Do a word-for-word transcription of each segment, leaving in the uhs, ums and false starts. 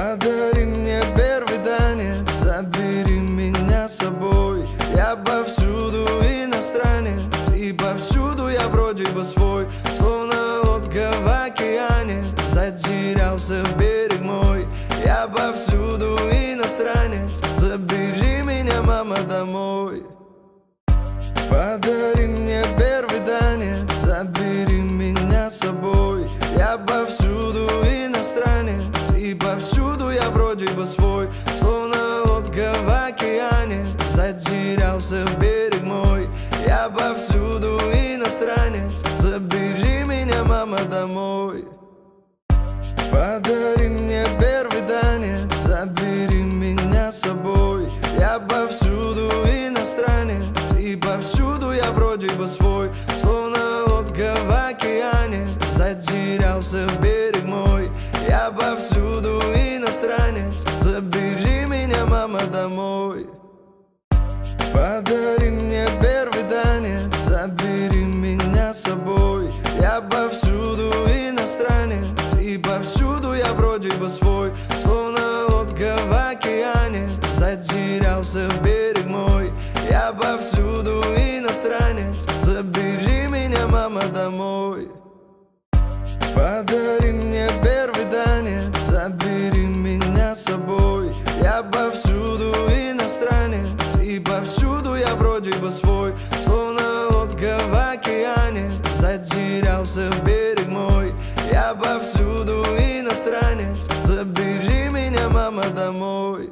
Подари мне первый танец, забери меня с собой. Я повсюду иностранец, и повсюду я вроде бы свой. Словно лодка в океане, затерялся берег мой. Я повсюду иностранец, забери меня, мама, домой. Подари мне первый танец, забери меня с собой. Я повсюду иностранец, и повсюду я вроде бы свой. Словно лодка в океане, затерялся берег мой. Я повсюду иностранец, забери меня, мама, домой. Подари мне первый танец, забери меня с собой. Я повсюду иностранец, и повсюду я вроде бы свой. Словно лодка в океане, затерялся берег мой. Я повсюду иностранец, забери меня, мама, домой. Подари мне первый танец, забери меня с собой. Я повсюду иностранец, и повсюду я вроде бы свой. Словно лодка в океане, затерялся берег мой. Я повсюду иностранец, забери меня, мама, домой. Подари мне первый танец, забери меня с собой. Я повсюду иностранец, и повсюду я вроде бы свой. Словно лодка в океане, затерялся берег мой. Я повсюду иностранец, забери меня, мама, домой.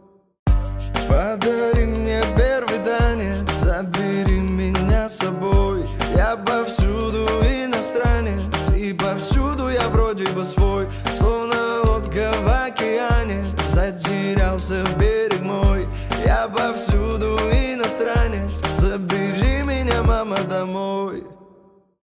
Подари мне первый танец, забери меня с собой. Я повсюду иностранец, и повсюду я вроде бы свой. Словно лодка в океане, затерялся берег мой. Я повсюду иностранец, забери меня, мама, домой.